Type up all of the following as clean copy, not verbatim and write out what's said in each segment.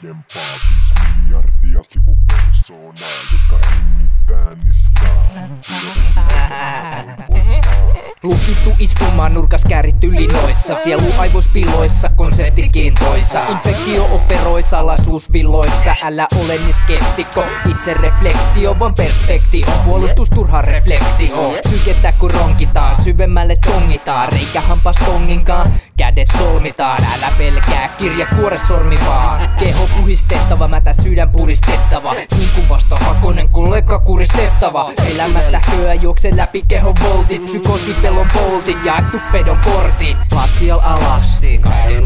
tarkempaa 5 miljardia sivupersoonaa, jotka hengittää niskaa. Lukittu istumaan nurkas kääritty linoissa, sielu aivospiloissa, konseptit kiintoissa. Infektio-operoissa, salaisuusvilloissa, älä ole niin skeptikko. Itse reflektio, vaan perspektio, puolustus turha refleksio. Sykettä kun ronkitaan, syvemmälle tongitaan, reikä hampas tonginkaan, kädet solmitaan. Älä pelkää, kirja kuore sormi vaan. Keho puhistettava, mätä sydän puristettava, niin kuin vastahakoinen kollega kuristettava. Elämässä höö juokse läpi kehon voltit, psykoosi pelon poltit, jaettu pedon kortit. Lattial alasti,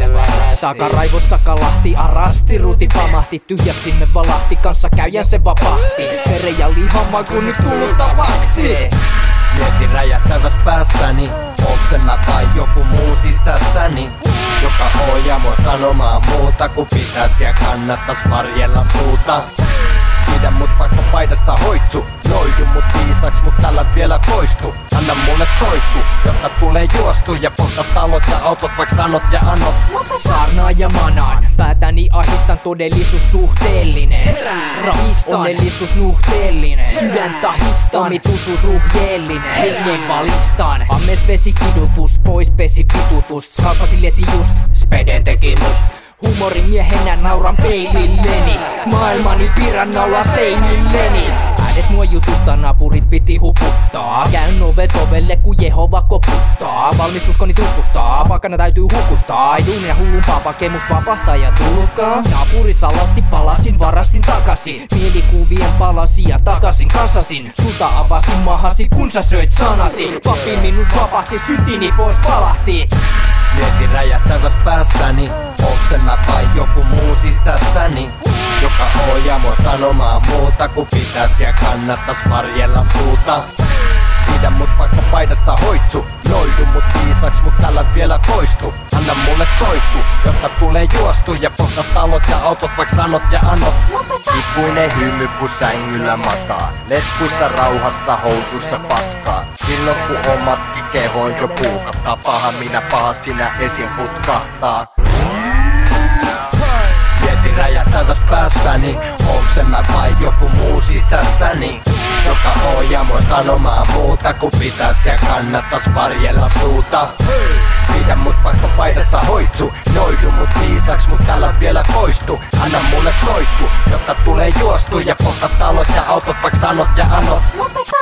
takaraivossa kalahti arasti, ruuti pamahti, tyhjäksi me valahti, kanssa käyjän se vapahti. Veren ja lihan maku nyt tullut tavaksi. Mietin räjähtäväs päässäni, onks mä vai joku muu sisässäni, joka ohjaa mua sanomaan muuta kuin pitäis ja kannattais varjella suuta. Pidä mut vaikka paidassa hoitsu, noidu mut viisaks mut tällä vielä poistu. Anna mulle soittu, jotta tulee juostu ja polta talot ja autot vaik sanot ja annot. Saarnaa ja manaan, päätäni ahistan, todellisuus suhteellinen. Rahistan, onnellisuus nuhteellinen. Sydän tahistan, omituisuus ruhjeellinen. Hengen valistan, ammes vesi kidutus, pois pesi vitutus. Skalpasi lieti just, speden teki must. Humorimiehenä nauran peililleni, maailmani pirannaula seinilleni. Äänet mua jututtaa, naapurit piti huputtaa. Käyn ovet ovelle ku Jehova koputtaa. Valmistuskoni tukuttaa, pakana täytyy hukuttaa. Duunia hullumpaa, pake must vapahtaja tullutkaan. Naapuri salasti palasin, varastin takaisin. Mielikuvien palasia takaisin kansasin. Sulta avasin mahasi kun sä söit sanasi. Papi minut vapahti, syntini pois valahti. Mietin räjähtäväs päässäni, onks mä vai joku muu sisässäni, joka ohjaa mua sanomaan muuta kuin pitäis ja kannattais varjella suuta. Pidä mut vaikka paidassa hoitsu, noidu mut viisaks mut tällä vielä poistu. Anna mulle soittu, jotta tulee juostu ja polta talot ja autot vaik sanot ja annot. Ikuinen hymy kun sängyllä makaa, leskuissa rauhassa housuissa paskaa. Silloin kun omatkin kehoin jo puukattaa, paha minä paha sinä esim putkahtaa. Mietin räjähtäväs päässäni, onks mä vai joku muu sisässäni, joka ohjaa mua sanomaan muuta kuin pitäis ja kannattais varjella suuta. Pidä mut vaikka paidassa hoitsu, noidu mut viisaks mut tällä vielä poistu. Anna mulle soittu, jotta tulee juostu ja polta talot ja autot vaik sanot ja annot.